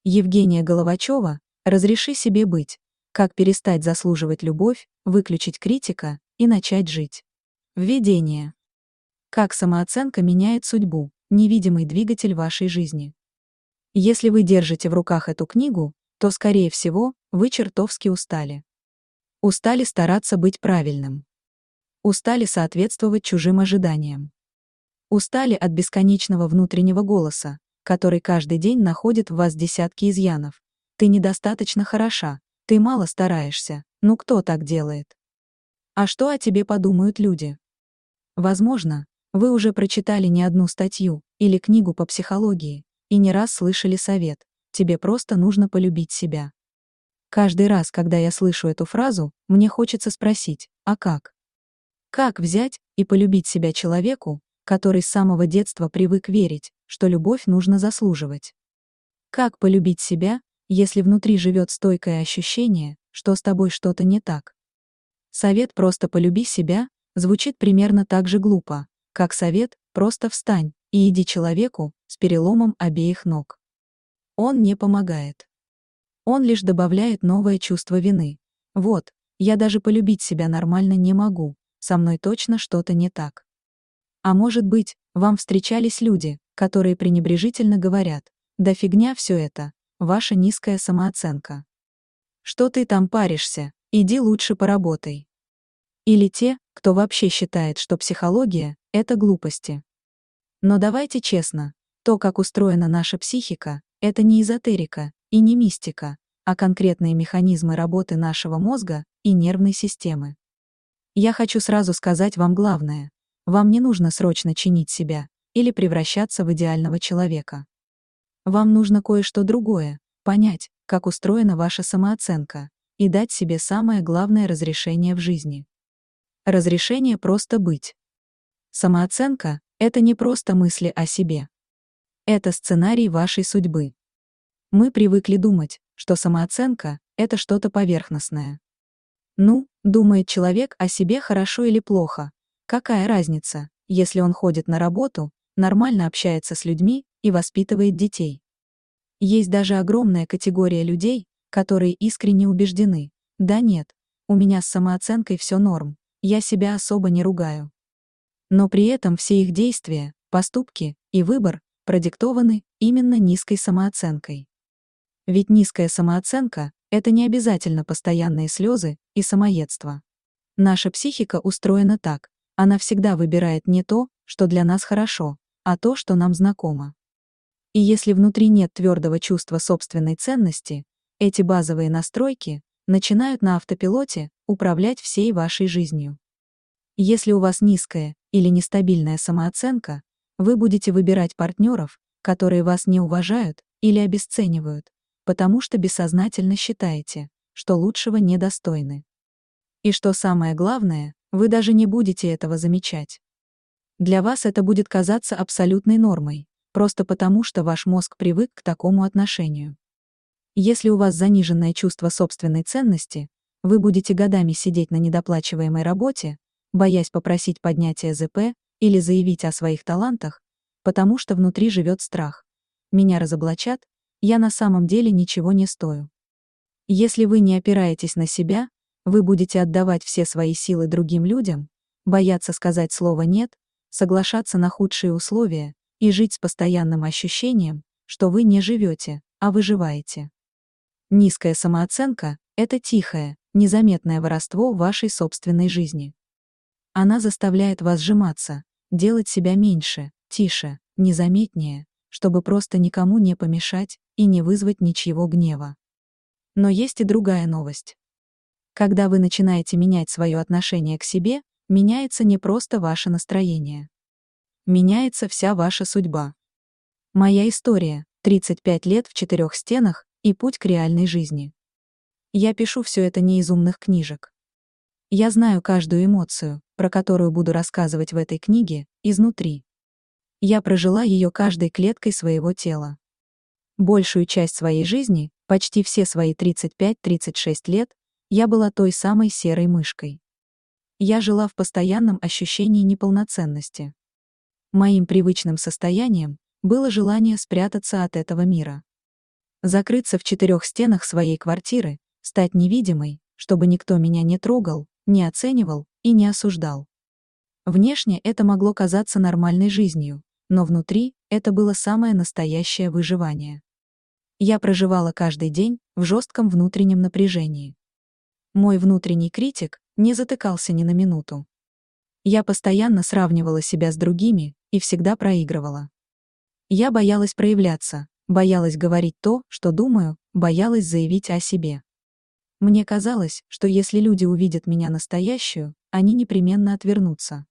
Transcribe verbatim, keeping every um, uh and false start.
Евгения Головачева, «Разреши себе быть. Как перестать заслуживать любовь, выключить критика и начать жить». Введение. Как самооценка меняет судьбу, невидимый двигатель вашей жизни. Если вы держите в руках эту книгу, то, скорее всего, вы чертовски устали. Устали стараться быть правильным. Устали соответствовать чужим ожиданиям. Устали от бесконечного внутреннего голоса, который каждый день находит в вас десятки изъянов. Ты недостаточно хороша, ты мало стараешься, ну кто так делает? А что о тебе подумают люди? Возможно, вы уже прочитали не одну статью или книгу по психологии и не раз слышали совет: тебе просто нужно полюбить себя. Каждый раз, когда я слышу эту фразу, мне хочется спросить: а как? Как взять и полюбить себя человеку, который с самого детства привык верить, что любовь нужно заслуживать? Как полюбить себя, если внутри живет стойкое ощущение, что с тобой что-то не так? Совет «просто полюби себя» звучит примерно так же глупо, как совет «просто встань и иди человеку с переломом обеих ног». Он не помогает. Он лишь добавляет новое чувство вины. Вот, я даже полюбить себя нормально не могу, со мной точно что-то не так. А может быть, вам встречались люди, которые пренебрежительно говорят: да фигня все это, ваша низкая самооценка. Что ты там паришься, иди лучше поработай. Или те, кто вообще считает, что психология — это глупости. Но давайте честно, то, как устроена наша психика, это не эзотерика и не мистика, а конкретные механизмы работы нашего мозга и нервной системы. Я хочу сразу сказать вам главное: вам не нужно срочно чинить себя или превращаться в идеального человека. Вам нужно кое-что другое — понять, как устроена ваша самооценка, и дать себе самое главное разрешение в жизни. Разрешение просто быть. Самооценка — это не просто мысли о себе. Это сценарий вашей судьбы. Мы привыкли думать, что самооценка — это что-то поверхностное. Ну, думает человек о себе хорошо или плохо, какая разница, если он ходит на работу, нормально общается с людьми и воспитывает детей. Есть даже огромная категория людей, которые искренне убеждены: да нет, у меня с самооценкой все норм, я себя особо не ругаю. Но при этом все их действия, поступки и выбор продиктованы именно низкой самооценкой. Ведь низкая самооценка — это не обязательно постоянные слезы и самоедство. Наша психика устроена так: она всегда выбирает не то, что для нас хорошо, а то, что нам знакомо. И если внутри нет твердого чувства собственной ценности, эти базовые настройки начинают на автопилоте управлять всей вашей жизнью. Если у вас низкая или нестабильная самооценка, вы будете выбирать партнеров, которые вас не уважают или обесценивают, потому что бессознательно считаете, что лучшего недостойны. И что самое главное, вы даже не будете этого замечать. Для вас это будет казаться абсолютной нормой, просто потому что ваш мозг привык к такому отношению. Если у вас заниженное чувство собственной ценности, вы будете годами сидеть на недоплачиваемой работе, боясь попросить поднятия зэ пэ или заявить о своих талантах, потому что внутри живет страх: меня разоблачат, я на самом деле ничего не стою. Если вы не опираетесь на себя, вы будете отдавать все свои силы другим людям, бояться сказать слово «нет», соглашаться на худшие условия и жить с постоянным ощущением, что вы не живете, а выживаете. Низкая самооценка — это тихое, незаметное воровство в вашей собственной жизни. Она заставляет вас сжиматься, делать себя меньше, тише, незаметнее, чтобы просто никому не помешать и не вызвать ничьего гнева. Но есть и другая новость. Когда вы начинаете менять свое отношение к себе, меняется не просто ваше настроение. Меняется вся ваша судьба. Моя история — тридцать пять лет в четырех стенах и путь к реальной жизни. Я пишу все это не из умных книжек. Я знаю каждую эмоцию, про которую буду рассказывать в этой книге, изнутри. Я прожила ее каждой клеткой своего тела. Большую часть своей жизни, почти все свои тридцать пять тридцать шесть лет, я была той самой серой мышкой. Я жила в постоянном ощущении неполноценности. Моим привычным состоянием было желание спрятаться от этого мира. Закрыться в четырех стенах своей квартиры, стать невидимой, чтобы никто меня не трогал, не оценивал и не осуждал. Внешне это могло казаться нормальной жизнью, но внутри это было самое настоящее выживание. Я проживала каждый день в жестком внутреннем напряжении. Мой внутренний критик не затыкался ни на минуту. Я постоянно сравнивала себя с другими и всегда проигрывала. Я боялась проявляться, боялась говорить то, что думаю, боялась заявить о себе. Мне казалось, что если люди увидят меня настоящую, они непременно отвернутся.